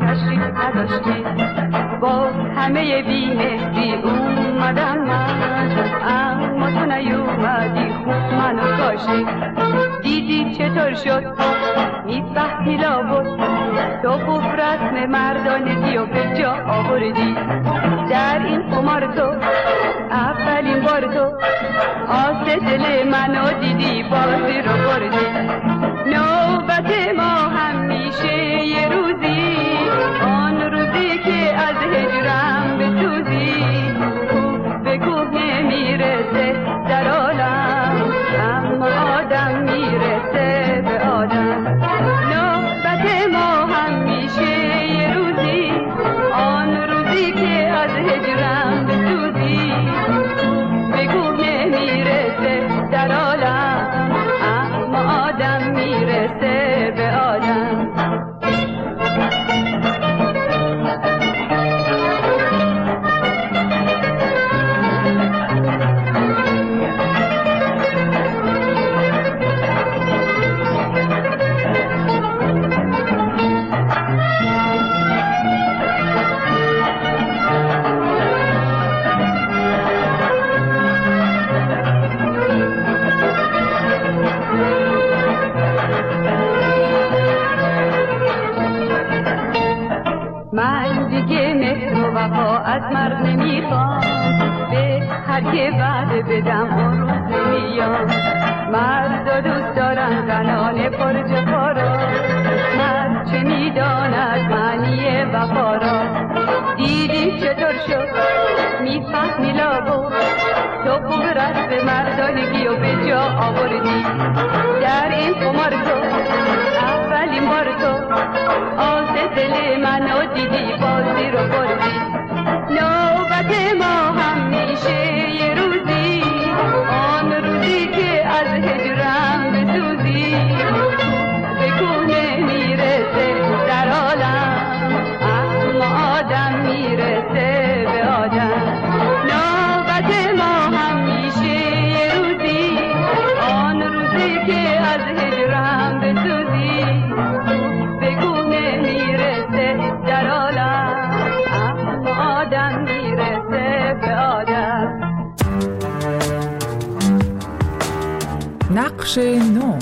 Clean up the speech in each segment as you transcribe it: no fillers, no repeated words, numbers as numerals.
تشریف نداشتی، با همه بیمهری اومدم من، اما تو نیومدی خوب منو کاشتی. دیدی چطور شد میفهمی لابد، تو خوب رسم مردانگی و به جا آوردی. در این قمار تو اولین بار تو آس دل منو دیدی، بازی رو بردی. نوبت ما همیشه یه روزی، آن روزی که از هجرم بسوزی. کوه به کوه نمیرسه در عالم، اما آدم میرسه به آدم. نوبت ما همیشه یه روزی، آن روزی که از هجرم بسوزی. کوه به کوه نمیرسه در عالم، اما آدم میرسه به آدم. من دیگه مهر و وفا از مرد نمیخوام، به هر که وعده بدم اون روز نمیام. مرد دوست دارم زنان پرجفا را، مرد چه میداند معنی وفا را. دیدی چطور شد میفهمی لابد، تو خوب رسم مردانگی و به جا آوردی. در این قمار تو اولین بار تو آس دل منو دیدی، بازی رو بردی. نوبت ما همیشه یه روزی، آن روزی که از هجرم بسوزی. به کوه نمیرسه در عالم، اما آدم میرسه به آدم. نوبت ما همیشه یه روزی، آن روزی که از هجرم بسوزی. به کوه نمیرسه در عالم، اما آدم میرسه به آدم. نقش نو.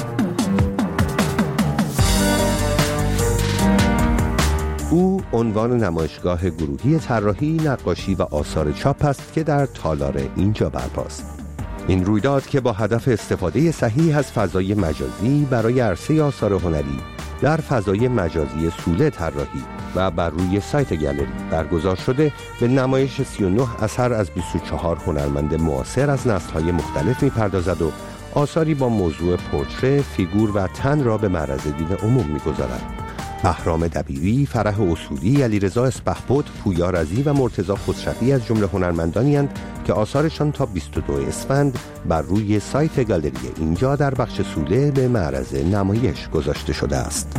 او عنوان نمایشگاه گروهی طراحی، نقاشی و آثار چاپ است که در تالار اینجا برپاست. این رویداد که با هدف استفاده صحیح از فضای مجازی برای عرصه آثار هنری در فضای مجازی سوله طراحی و بر روی سایت گالری برگزار شده، به نمایش 39 اثر از 24 هنرمند معاصر از نسل‌های مختلف می‌پردازد و آثاری با موضوع پورتره، فیگور و تن را به معرض دید عموم می‌گذارد. بهرام دبیری، فرح اصولی، علیرضا اسپهبد، پویا رضی و مرتضی خسروی از جمله هنرمندانی اند که آثارشان تا 22 اسفند بر روی سایت گالری اینجا در بخش سوله به معرض نمایش گذاشته شده است.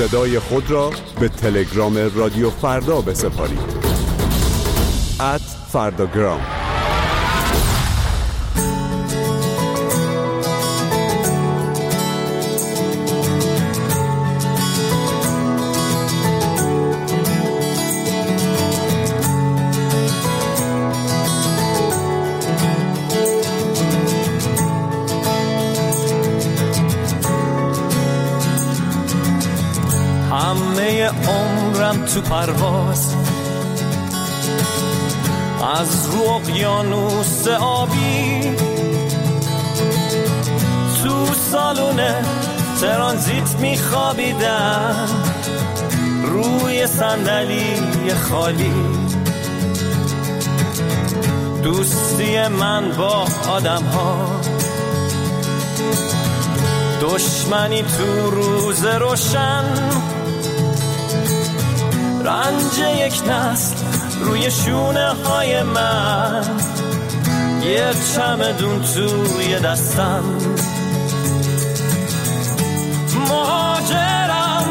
صدای خود را به تلگرام رادیو فردا بسپارید. @فرداگرام. همه عمرم تو پرواز، از رو اقیانوس آبی، تو سالون ترانزیت میخوابیدم روی صندلی خالی. دوستی من با آدم ها، دشمنی تو روز روشن، رنج یک نسل روی شونه های من، یه چمدون توی دستم. مهاجرم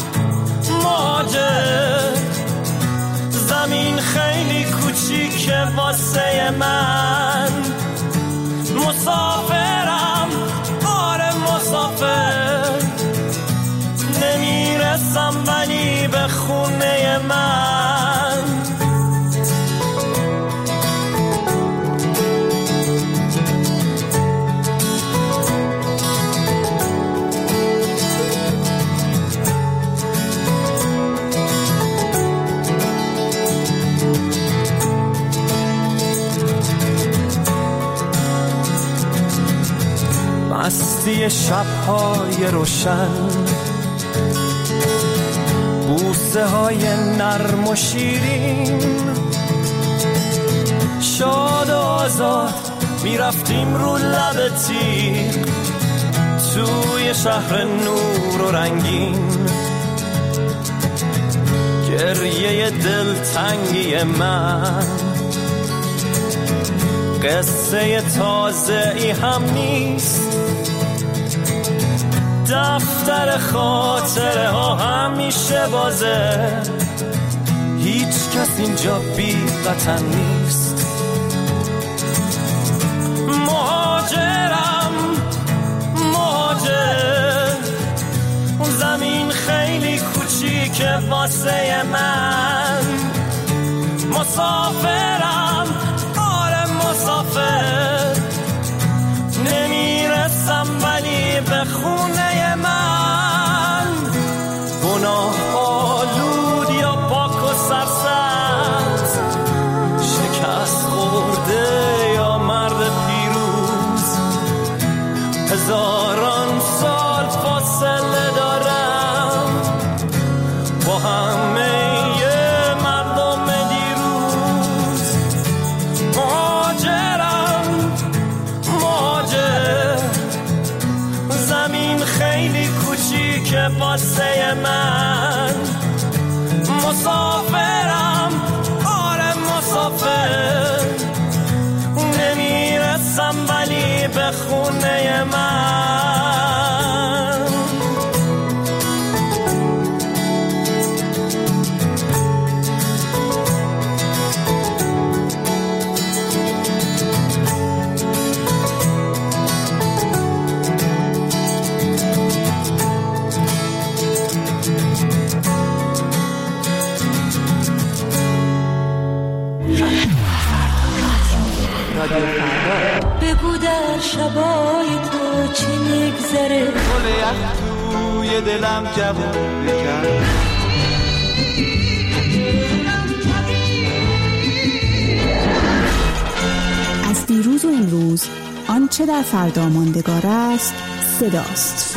مهاجر، زمین خیلی کوچیکه واسه من. مسافرم آره مسافر، نمیرسم ولی به خونه من. مستی شب‌های روشن، بوسه های نرم و شیرین، شاد و آزاد میرفتیم رو لب تیغ توی شهر نور و رنگین. گریه دلتنگی من قصه تازه ای هم نیست، دفتر خاطره ها همیشه بازه، هیچ کس اینجا بی وطن نیست. مهاجرم مهاجر، اون زمین خیلی کوچیکه واسه من. مسافرم آره مسافر، نمیرسم ولی به خونه من. گناه آلود یا پاک و سرسبز، شکست خورده یا مرد پیروز، هزاران سال فاصله دارم با همه مردم دیروز. مهاجرم مهاجر، زمین خیلی کوچیکه واسه من. مسافرم آره مسافر، نمیرسم ولی به خونه من. بگو در شبای تو چی میگذره، گل یخ توی دلم جوون بکن. از دیروز و امروز آنچه در فردا ماندگار است صداست.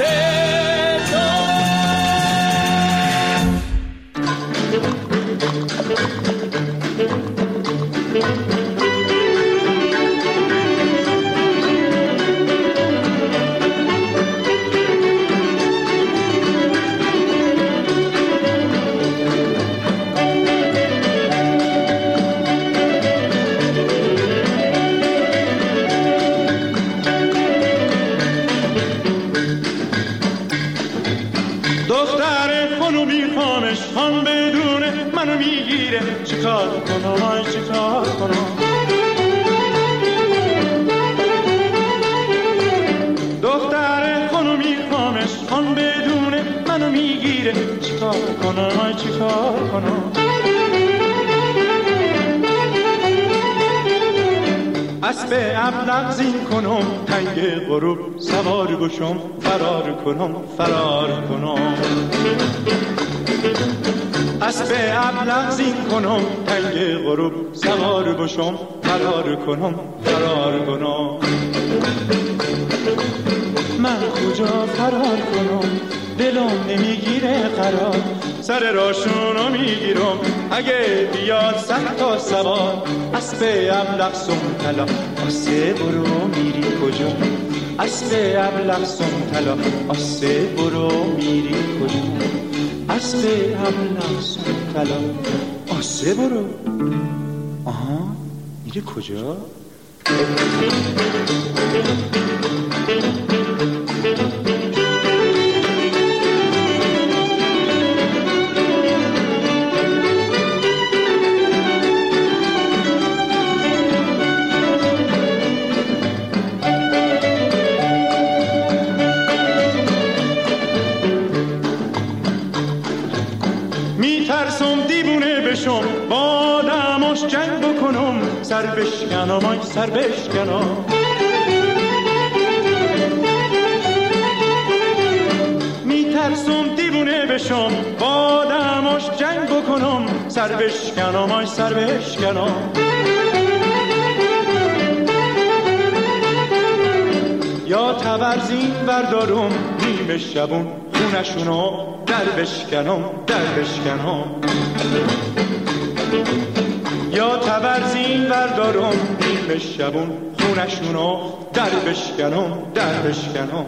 میخوامش آن بدونه منو میگیره چیکار کنم آی چیکار کنم دختر خانو میخوامش آن بدونه منو میگیره چیکار کنم آی چیکار کنم اسب ابلق زین کنم تنگ غروب سوار بشم فرار کنم اسب ابلق زین کنم تنگ غروب سوار بشم فرار کنم من کجا فرار کنم دلم نمیگیره قرار سر راشونو میگیرم اگه بیاد 100 تا سوار اسب ابلق سمتلا آسه برو میری کجا اسب ابلق سمتلا آسه برو میری کجا اسب ابلق سمتلا آسه برو آها میری کجا با دماش جنگ بکنم سر بشکنم آی سر بشکنم میترسم دیوونه بشم با دماش جنگ بکنم سر بشکنم آی سر بشکنم یا تبرزین بردارم نیمه شبون خونشونو در بشکنم یا تبرزین بردارم نیمه شبون خونشونو در بشکنم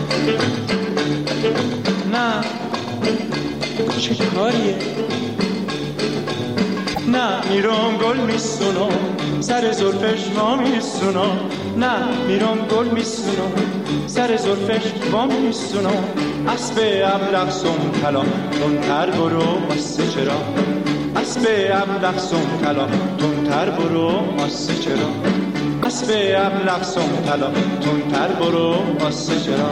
نه چه کاریه نه میرم گل میسونم سر زلفش وا میسونم نه میرم گل میسونم سر زلفش وا میسونم اسب ابلق سمتلا تندتر برو واسه چرا اسب ابلق سمتلا تندتر برو واسه چرا اسب ابلق سمتلا تندتر برو واسه چرا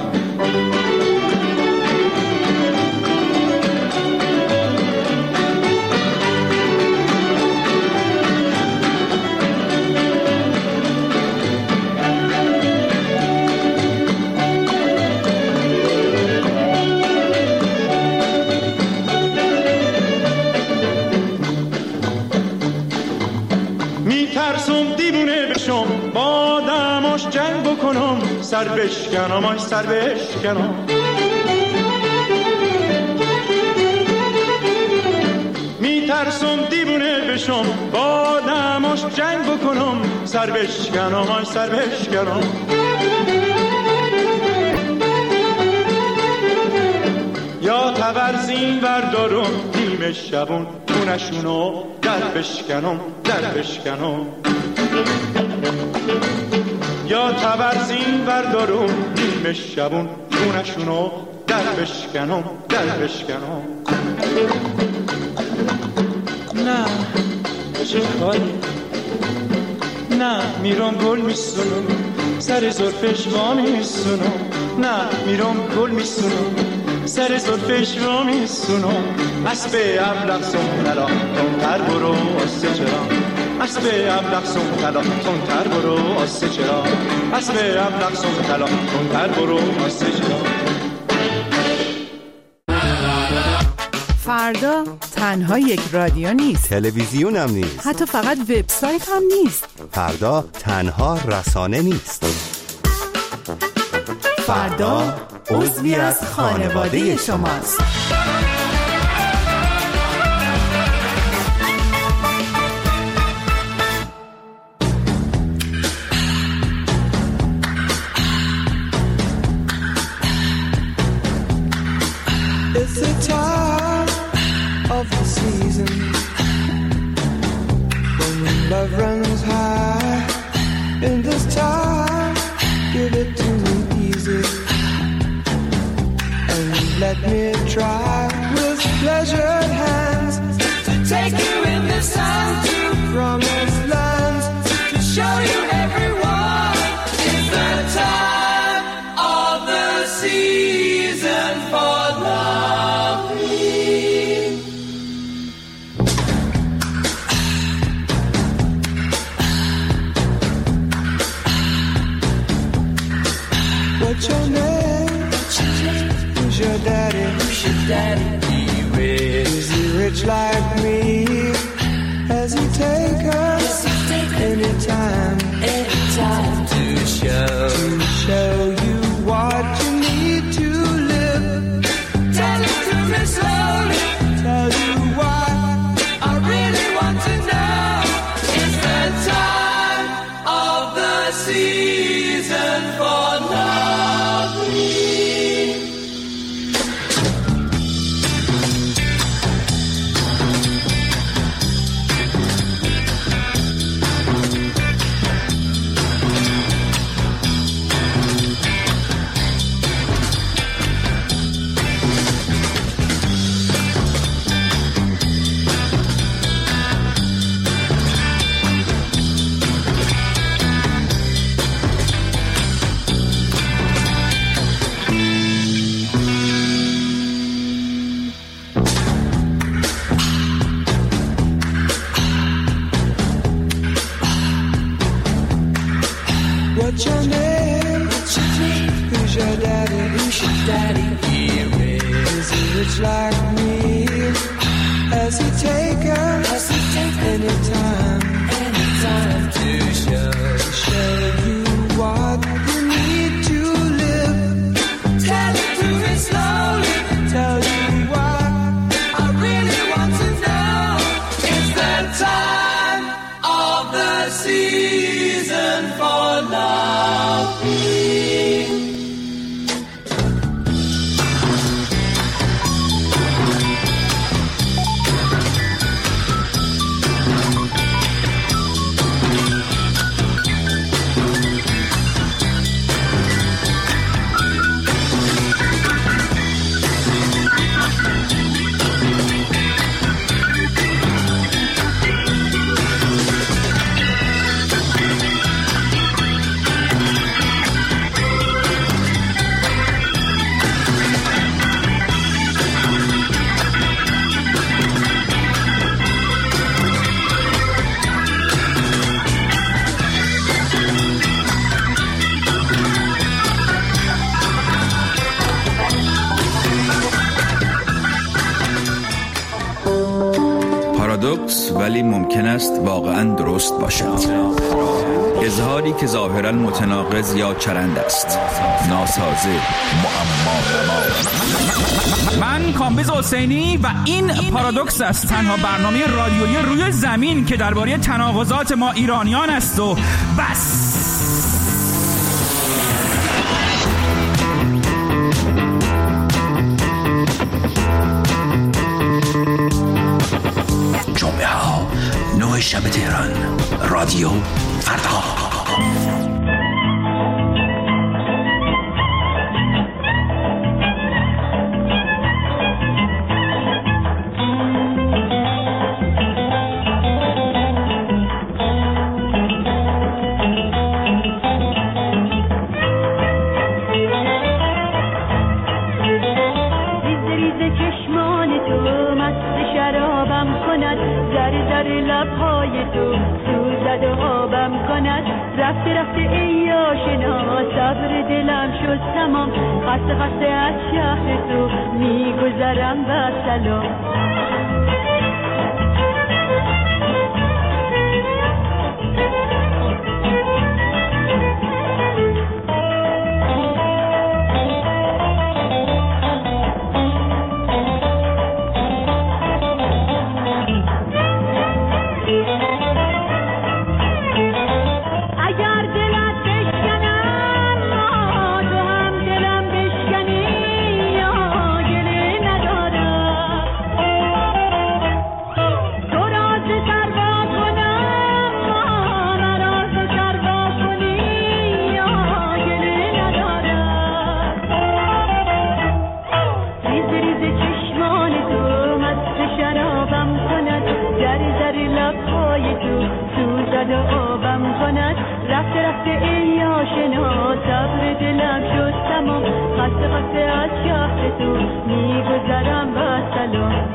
با دماش جنگ بکنم سر بشکنم آی سر بشکنم میترسم دیوونه بشم با دماش جنگ بکنم سر بشکنم آی سر بشکنم یا تبرزین بردارم نیمه شبون خونشونو در بشکنم یا تبرزین بردارم نیمه شبون خونشونو در بشکنم نه چه کاری نه میرم گل میسونم سر زلفش وا میسونم نه میرم گل میسونم سر زلفش وا میسونم اسب ابلق سمتلا تندتر برو واسه چرا اسب ابلق سمتلا تندتر برو واسه چرا اسب ابلق سمتلا تندتر برو واسه چرا فردا تنها یک رادیو نیست، تلویزیون هم نیست، حتی فقط وبسایت هم نیست. فردا تنها رسانه نیست. فردا عضوی از خانواده شماست. It's the time of the season when love runs high. In this time, give it to me easy and let me try with pleasured hands to take you in the sun to promised lands, to show you everyone. It's the time of the season for loving. What's your name? Who's your daddy? Who's your daddy? Is he rich like me? Has he take us anytime to show you what you need to live? Tell it to me slowly. Tell you what I really want to know. It's the time of the season for loving. What's your name? Who's your daddy? Who's your daddy? Is he rich like me? Has he taken anytime to show you what you need to live? Tell it to me slowly. Tell you what I really want to know. It's the time of the season for loving. پارادوکس ولی ممکن است واقعاً درست باشد. اظهاری که ظاهراً متناقض یا چرند است. ناسازه، معما. من کامبیز حسینی و این پارادوکس است، تنها برنامه رادیویی روی زمین که درباره تناقضات ما ایرانیان است و بس. جمعه ها 9 شب تهران، رادیو فردا. رفته ای آشنا، صبر دلم شد تمام، خسته از شهر تو میگذرم و سلام. لبهای تو سوزد و آبم کند. رفته رفته ای آشنا صبر دلم شد تمام. خسته خسته از شهر تو میگذرم با سلام.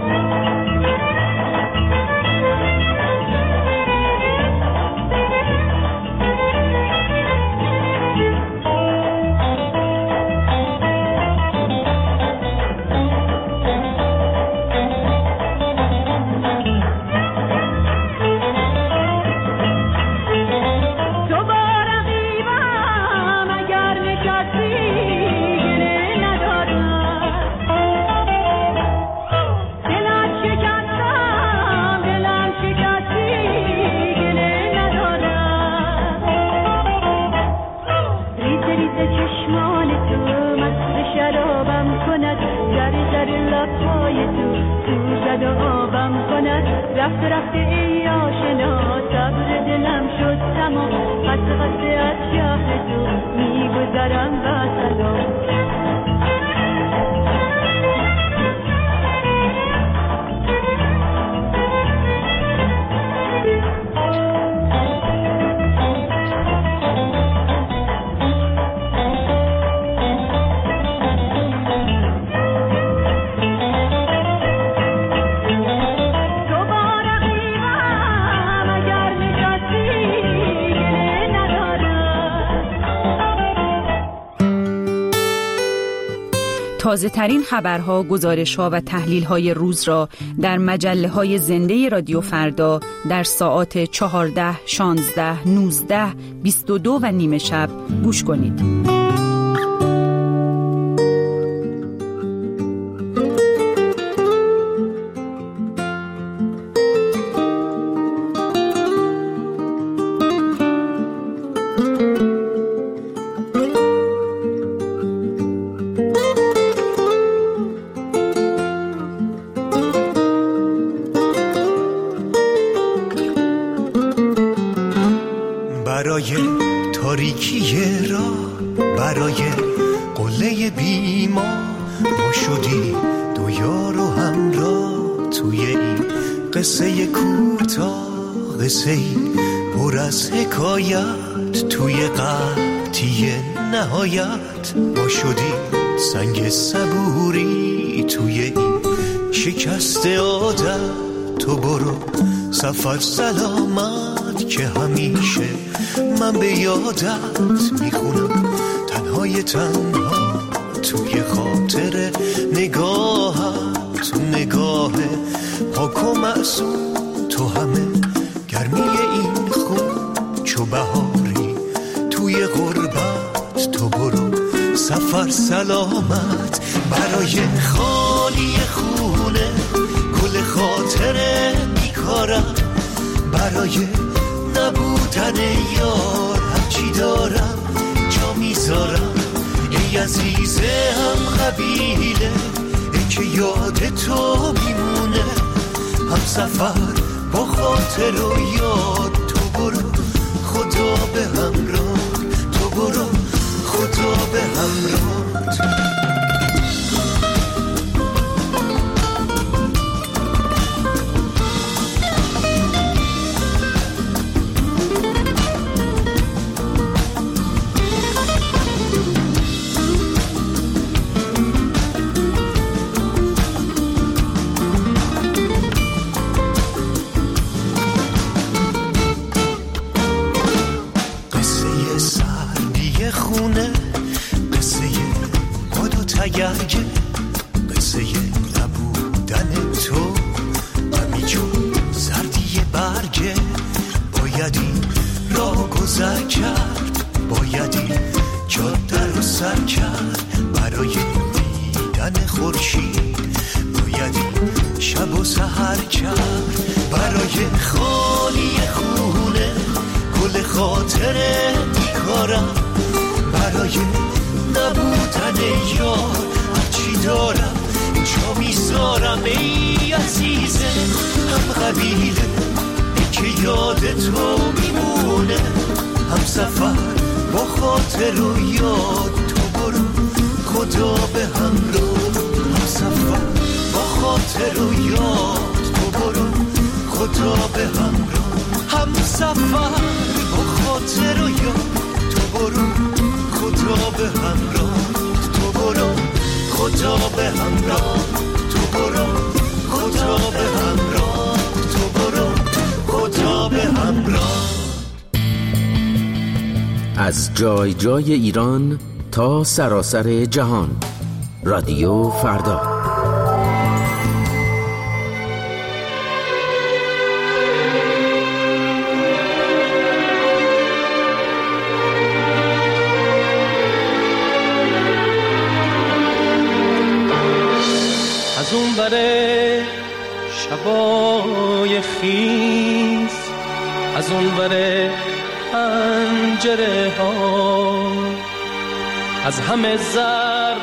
رفته رفته ای آشنا صبر دلم شد تمام. خسته خسته از شهر تو میگذرم با سلام. تازه ترین خبرها، گزارش‌ها و تحلیل‌های روز را در مجله‌های زنده رادیو فردا در ساعات 14، 16، 19، 22 و نیم شب گوش کنید. برای تاریکی را، برای قله بیما ما شدی دو یار و همراه توی این قصه کوتاه، قصه پر از حکایت توی قحطی نهایت. ما شدی سنگ صبوری توی این شکست عادت. تو برو سفر سلامت که همیشه من به یادت میخونم تنهای تنها توی خاطر نگاهت. تو نگاه پاک و معصوم، تو همه گرمی این خون چو بهاری توی غربت. تو برو سفر سلامت برای خالی خونه کل خاطر بیکارم، برای نبودن یار هرچی دارم جا میذارم. ای عزیز هم قبیله ای که یاد تو میمونه، هم سفر با خاطر و یاد. تو برو خدا به همراه، تو برو خدا به همراه. قصه نبودن تو همیجون زردی برگه. بایدی راه گذر کرد، بایدی جاده رو سر کرد برای دیدن خورشید. بایدی شب و سحر کرد برای خالی خونه کل خاطر بیکارم، برای نبودن یار هرچی دارم جا میذارم. ای عزیزه هم قبیله که یاد تو میمونه، هم سفر با خاطر و یاد. تو برو خدا به همراه، هم سفر با خاطر و یاد. تو برو خدا به همراه. سفر با خاطر و یاد، تو برو خدا به همراه، تو برو خدا به همراه، تو برو خدا به همراه، تو برو خدا به همراه. از جای جای ایران تا سراسر جهان، رادیو فردا. از اون بره شبای خیز، از اون بره پنجره ها، از همه ذرات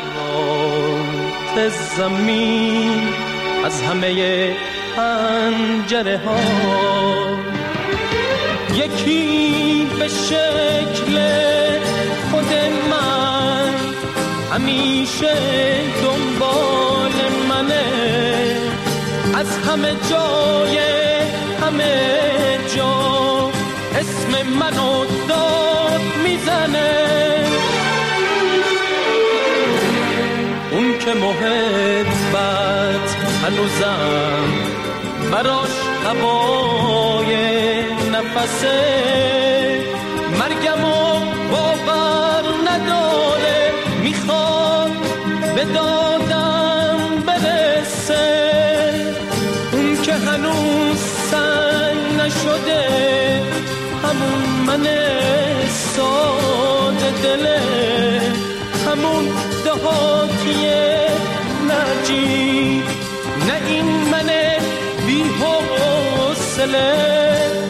زمین، از همه پنجره ها، یکی به شکل خود من همیشه دنبال منه، از همه جای همه جا اسم منو داد میزنه. اون که محبت هنوزم براش هوای نفسه، مرگمو باور نداره، میخواد به دادم برسه. اون که هنوز سنگ نشده، همون من ساده دله، همون دهاتیه نجیب، نه این من بی حوصله.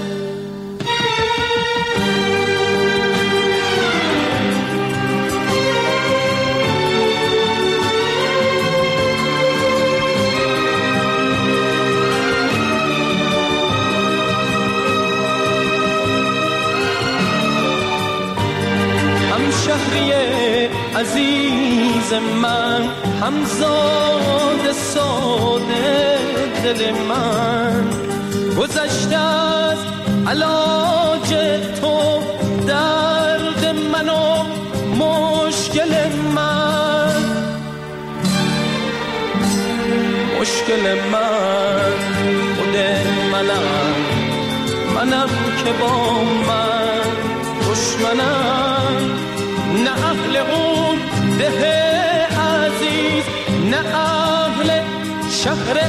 شهری عزیز من، همزاد ساده دل من، گذشته از علاج تو درد من و مشکل من، مشکل من خود منم که با من دشمنم، نه اهل اون ده عزیز، نه اهل شهر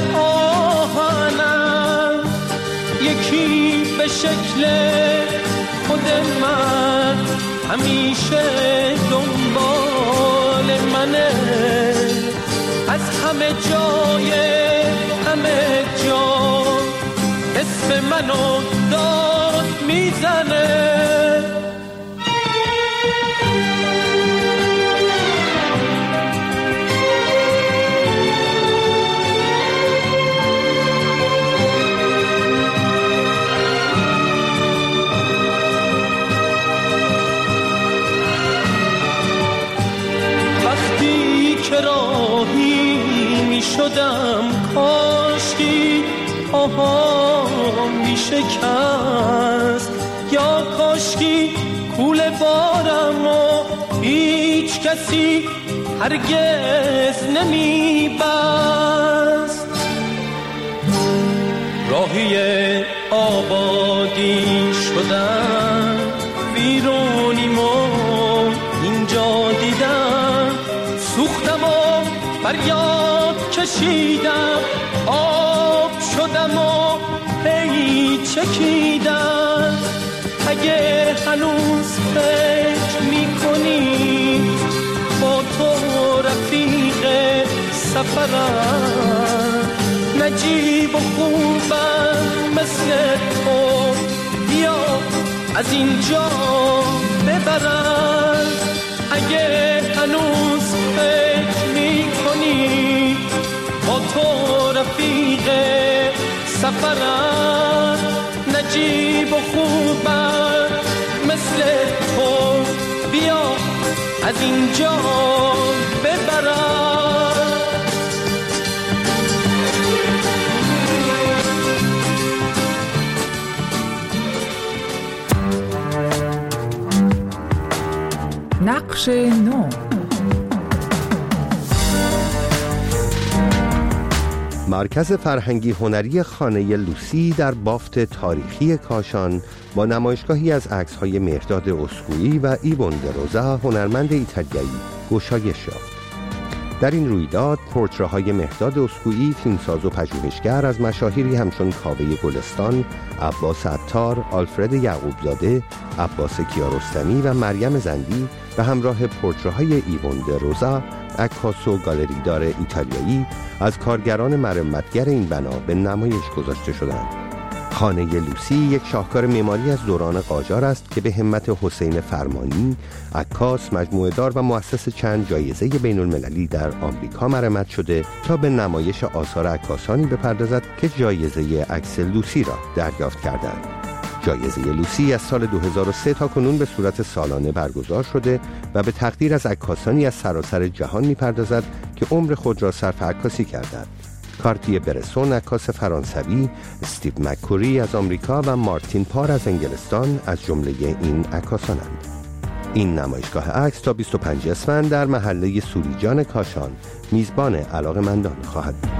آهنم، یکی به شکل خود من همیشه دنبال منه، از همه جای همه جا اسم منو داد میزنه. راهی می شدم کاشکی پاهام می شکست، یا کاشکی کوله بارم و هیچ کسی هرگز نمی بست. راهی آبادی شدم، ویرونیم و اینجا دیدم، سوختم و فریاد کشیدم، آب شدم و هی چکیدم. اگه هنوز فکر میکنی با تو رفیق سفرم، نجیب و خوبم مثل تو، بیا از اینجا ببرم. اگه هنوز فکر میکنی با تو رفیق سفرم، نجیب و خوبم مثل تو، بیا از اینجا ببرم. نقش نو. مرکز فرهنگی هنری خانه لوسی در بافت تاریخی کاشان با نمایشگاهی از عکس‌های مهرداد اسکویی و ایوون دروزا هنرمند ایتالیایی گشایش یافت. در این رویداد پورتره‌های مهرداد اسکویی فیلمساز و پژوهشگر از مشاهیری همچون کاوه گلستان، عباس عطار، آلفرد یعقوبزاده، عباس کیارستمی و مریم زندی به همراه پورتره‌های ایوون دروزا، عکاس و گالریدار ایتالیایی از کارگران مرمتگر این بنا به نمایش گذاشته شدند. خانه لوسی یک شاهکار معماری از دوران قاجار است که به همت حسین فرمانی، عکاس، مجموعه‌دار و مؤسس چند جایزه بین المللی در آمریکا مرمت شده تا به نمایش آثار عکاسانی بپردازد که جایزه عکس لوسی را دریافت کردند. جایزه لوسی از سال 2003 تا کنون به صورت سالانه برگزار شده و به تقدیر از عکاسانی از سراسر جهان می‌پردازد که عمر خود را صرف عکاسی کردند. کارتی برسون عکاس فرانسوی، استیو مک‌کوری از آمریکا و مارتین پار از انگلستان از جمله این عکاسانند. این نمایشگاه عکس تا 25 اسفند در محله سوریجان کاشان میزبان علاقه‌مندان خواهد بود.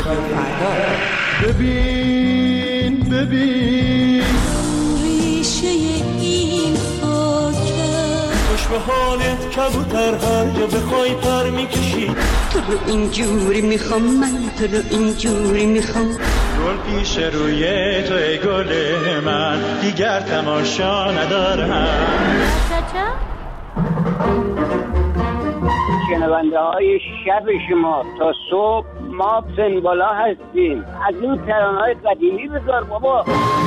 رادیو فردا. ببین ریشه این خاکه خوش به حالت کبوتر هر جا بخوای پر میکشی. تو رو اینجوری میخوام، من تو رو اینجوری میخوام. گل پیش روی تو ای گل من، دیگر تماشا ندارم. شنونده های شب شما تا صبح ما سنبالا هستیم. از این ترانه‌های قدیمی بذار بابا.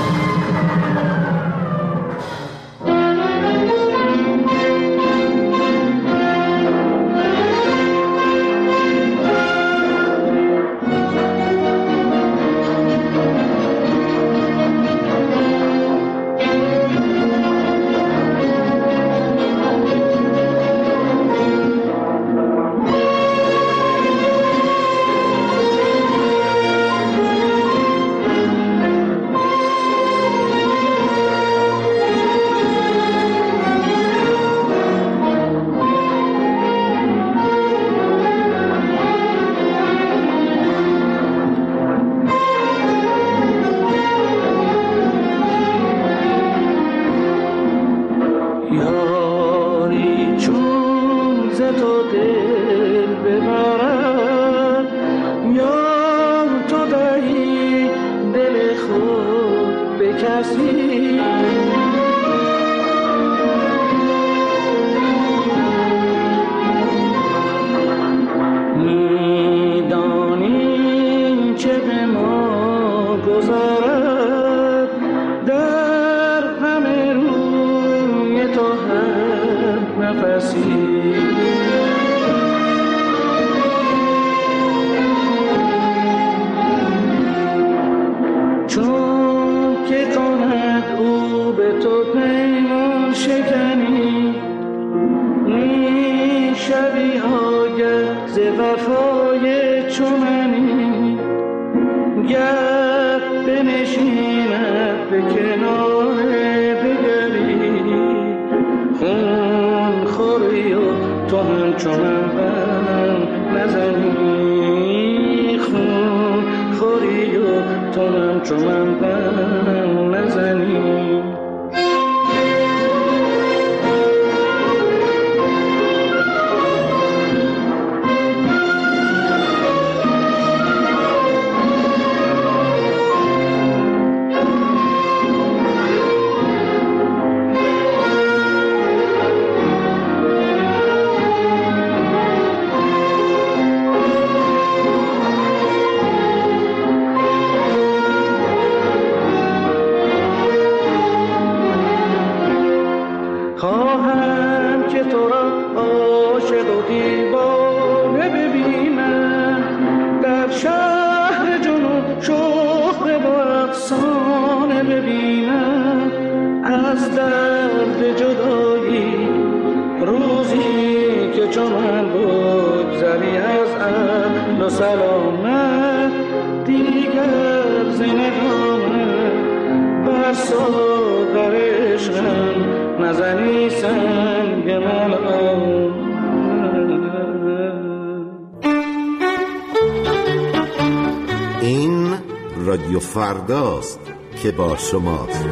این رادیو فرداست که با شماست.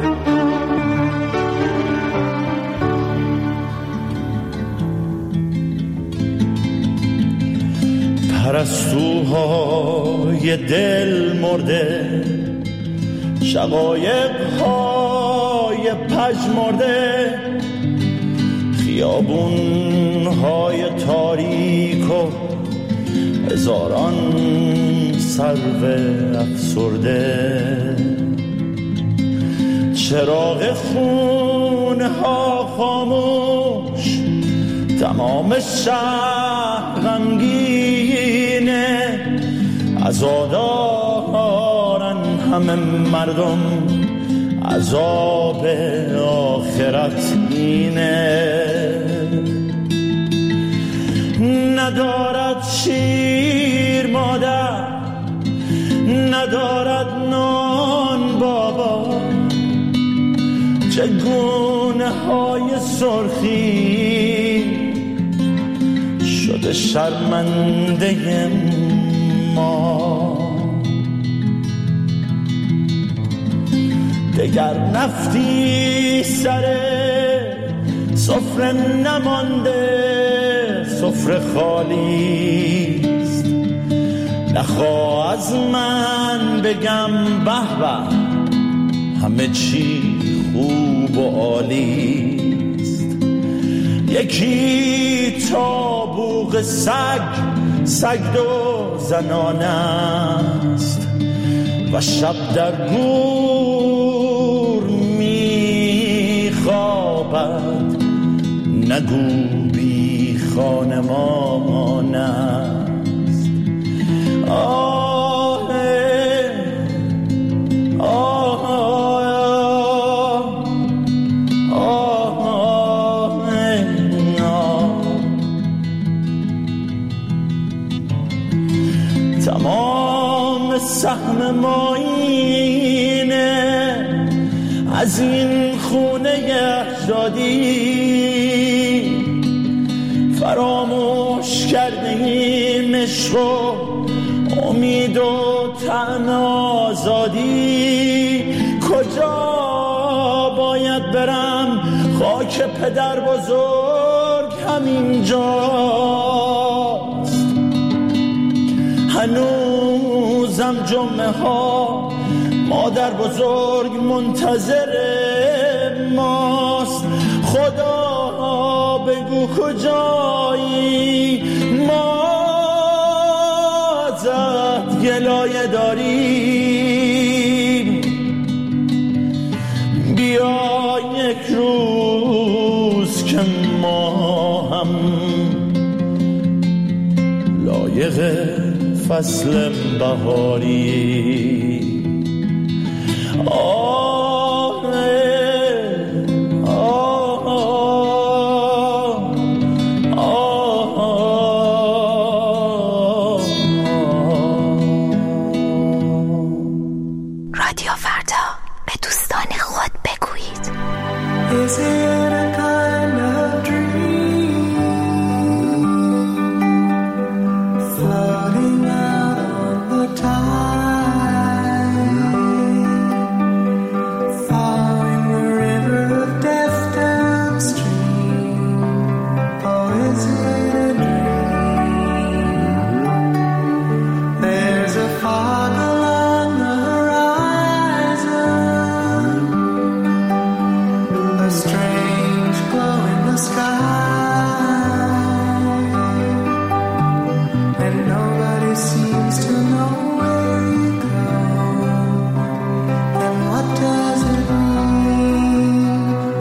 پرستوهای دل مرده، شقایق‌های پژمرده، خیابون‌های تاریک و هزاران سرو افسرده، چراغ خونه‌ها خاموش، تمام شهر غمگینه، عزادارن همه مردم، عذاب آخرت اینه. ندارد شیر مادر، ندارد نان بابا، چگونه های سرخی شده شرمنده ما. گر نفتی سر سفره نمانده سفره خالیست نخواه از من بگم به به همه چی خوب و عالیست یکی تابوق سگ دو زنانه است و شب در گور میخوابد نگو بی خانمان است آه آه آه تمام سهم ما اینه از این خونه اجدادی فراموش کرده این عشق و امید و طعم آزادی کجا باید برم خاک پدر بزرگ همینجاست هنوزم جمعه ها مادر بزرگ منتظر ماست خدا بگو کجایی ما ازت گلایه داریم بیا یک روز که ما هم لایق فصل بهاری رادیو فردا به دوستان خود بگویید Is it a kind of dream floating out on the tide following the river of death downstream or is it a dream there's a fog along the horizon a strange glow in the sky and nobody seems to know where you go and what does it mean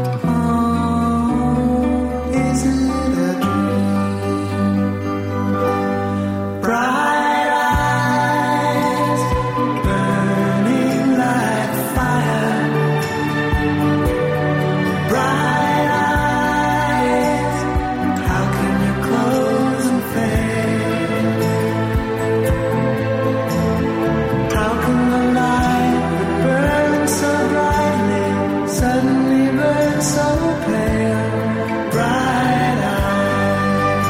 oh is it a dream bright eyes burning like fire bright eyes how can you close and fade how can the light that burns so brightly suddenly burn so pale bright eyes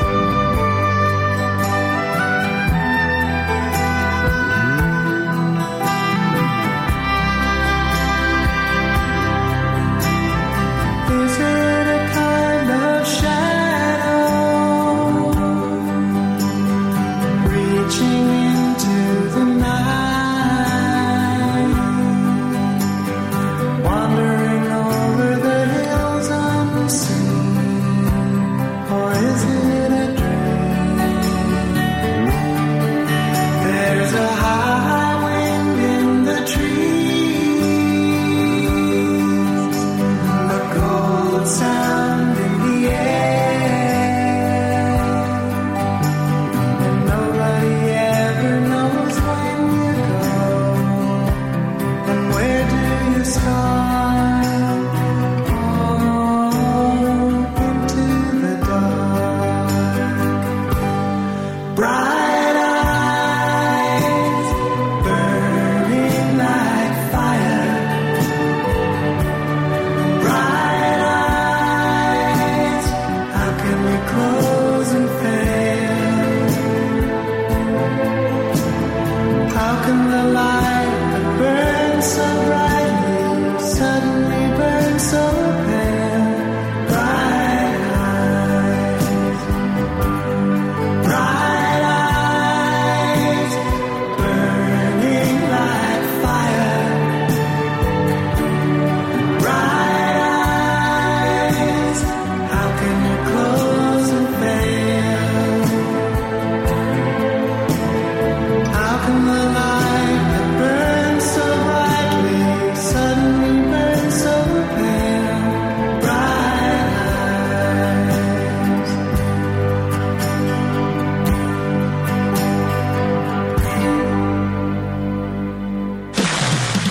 is it a kind of shadow reaching into the night wandering over the hills unseen or is it a dream there's a high wind in the trees a cold sound in the air and nobody ever knows when you go and where do you start oh into the dark bright eyes burning like fire bright eyes how can we close and fail how can the light that burns so brightly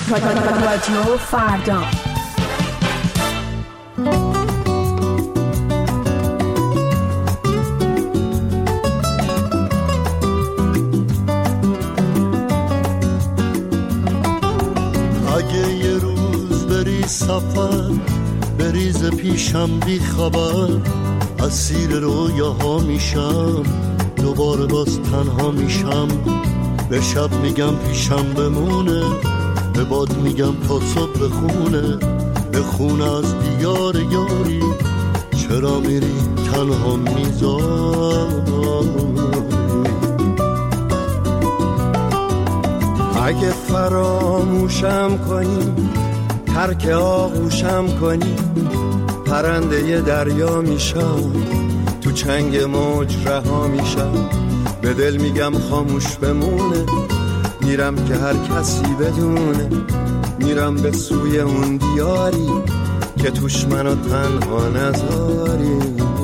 رادیو فردا. اگه یه روز بری سفر بریز پیشم بی خبر، اسیر رویاها میشم دوباره باز تنها میشم. به شب میگم پیشم بمونه، به باد میگم تا صبح بخونه، بخونه از دیار یاری چرا میری تنها میذاری. اگه فراموشم کنی ترک آغوشم کنی، پرنده دریا میشم تو چنگ موج رها میشم. به دل میگم خاموش بمونه، میرم که هر کسی بدونه، میرم به سوی اون دیاری که توش منو تنها نذاری.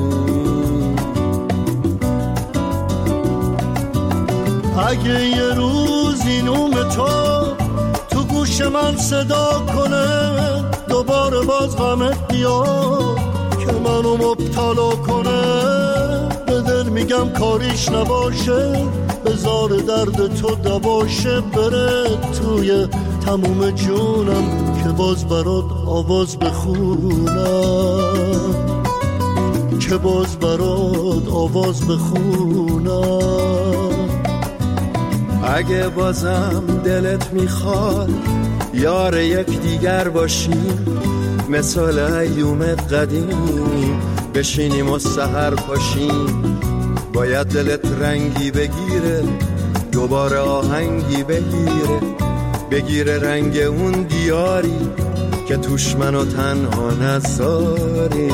اگه یه روز این تو گوش من صدا کنه، دوباره باز غمت بیاد که منو مبتلا کنه. به دل میگم کاریش نباشه، بذار درد تو دباشه، بره توی تموم جونم که باز برات آواز بخونم، که باز برات آواز بخونم. اگه بازم دلت میخواد یار یک دیگر باشیم، مثال ایومت قدیم بشینیم و سحر پاشیم. باید دلت رنگی بگیره، دوباره آهنگی بگیره رنگ اون دیاری که توش منو تنها نذاری.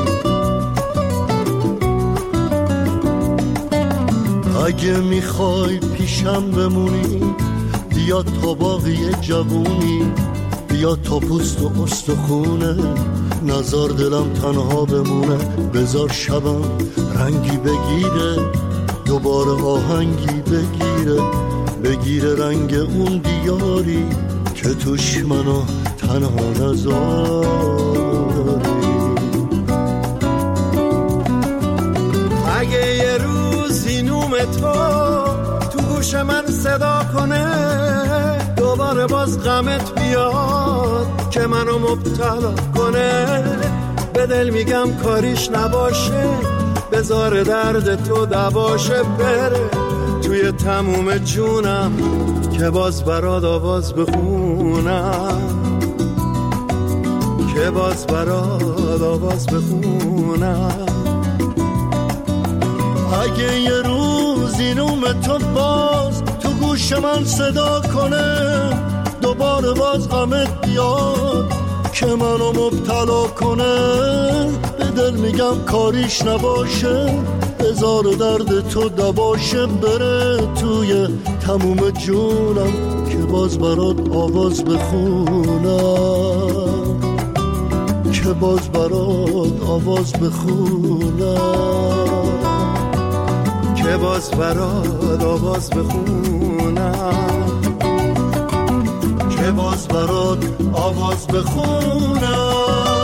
اگه میخوای پیشم بمونی بیا تا باقی جوونی، بیا تا پوست و استخونه، نزار دلم تنها بمونه. بذار شبم رنگی بگیره، دوباره آهنگی بگیره رنگ اون دیاری که توش منو تنها نذاری. اگه یه روز اینوم تو گوش من صدا کنه، دوباره باز غمت بیاد که منو مبتلا کنه. به دل میگم کاریش نباشه، بذار درد تو دباشه، بره توی تموم جونم که باز برات آواز بخونم، که باز برات آواز بخونم. اگه یه روز اینوم تو باز تو گوش من صدا کنه، دوباره باز غمت بیاد که منو مبتلا کنه. به دل میگم کاریش نباشه، بذار درد تو دباشه، بره توی تموم جونم که باز برات آواز بخونم، که باز برات آواز بخونم، که باز برات آواز بخونم، که باز برات آواز بخونم.